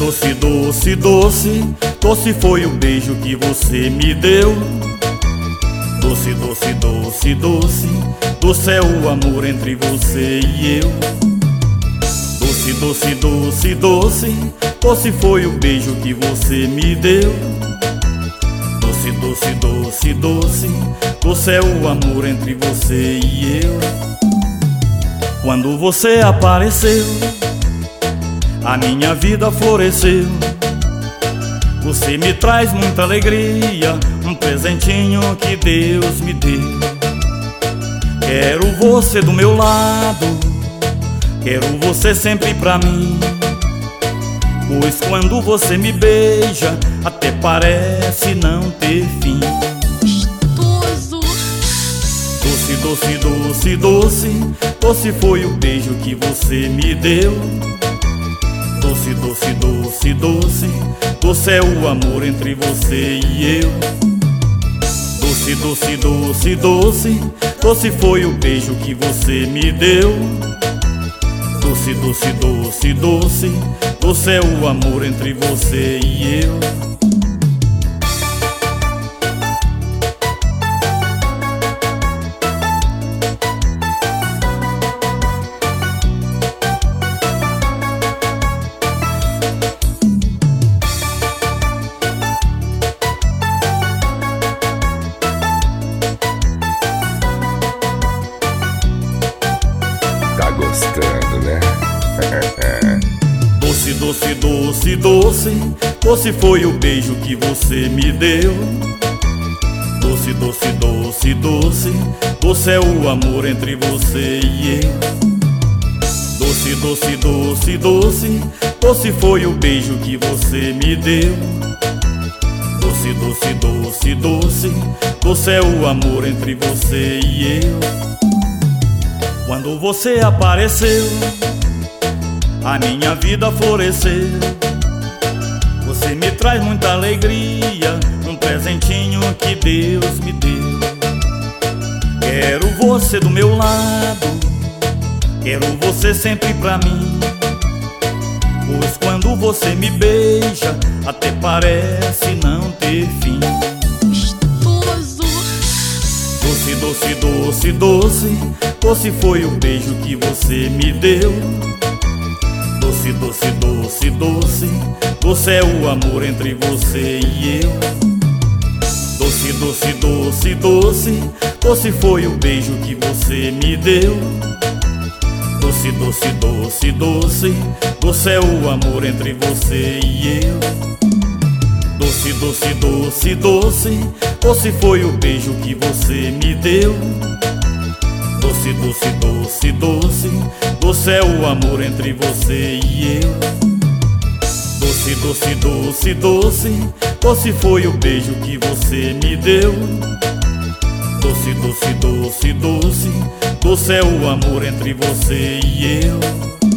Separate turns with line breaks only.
doce, doce, doce, doce foi o beijo que você me deu. Doce, doce, doce, doce, doce é o amor entre você e eu. Doce, doce, doce, doce, doce foi o beijo que você me deu. Doce, doce, doce, doce, doce é o amor entre você e eu. Quando você apareceu, a minha vida floresceu. Você me traz muita alegria, um presentinho que Deus me deu. Quero você do meu lado, quero você sempre pra mim, pois quando você me beija, até parece não ter fim.
Gostoso!
Doce, doce, doce, doce, doce foi o beijo que você me deu. Doce, doce, doce, doce, doce é o amor entre você e eu. Doce, doce, doce, doce, doce foi o beijo que você me deu. Doce, doce, doce, doce, doce é o amor entre você e eu.
Tá gostando, né?
Doce, doce, doce, doce, doce foi o beijo que você me deu. Doce, doce, doce, doce, doce é o amor entre você e eu. Doce, doce, doce, doce, doce foi o beijo que você me deu. Doce, doce, doce, doce, doce é o amor entre você e eu. Quando você apareceu, a minha vida floresceu. Você me traz muita alegria, um presentinho que Deus me deu. Quero você do meu lado, quero você sempre pra mim, pois quando você me beija, até parece não ter fim.
Gostoso!
Doce, doce, doce, doce, doce foi o beijo que você me deu. Doce, doce, doce, doce, doce é o amor entre você e eu. Doce, doce, doce, doce, doce foi o beijo que você me deu. Doce, doce, doce, doce, doce é o amor entre você e eu. Doce, doce, doce, doce, doce foi o beijo que você me deu. Doce, doce, doce, doce, doce é o amor entre você e eu. Doce, doce, doce, doce, doce foi o beijo que você me deu. Doce, doce, doce, doce, doce é o amor entre você e eu.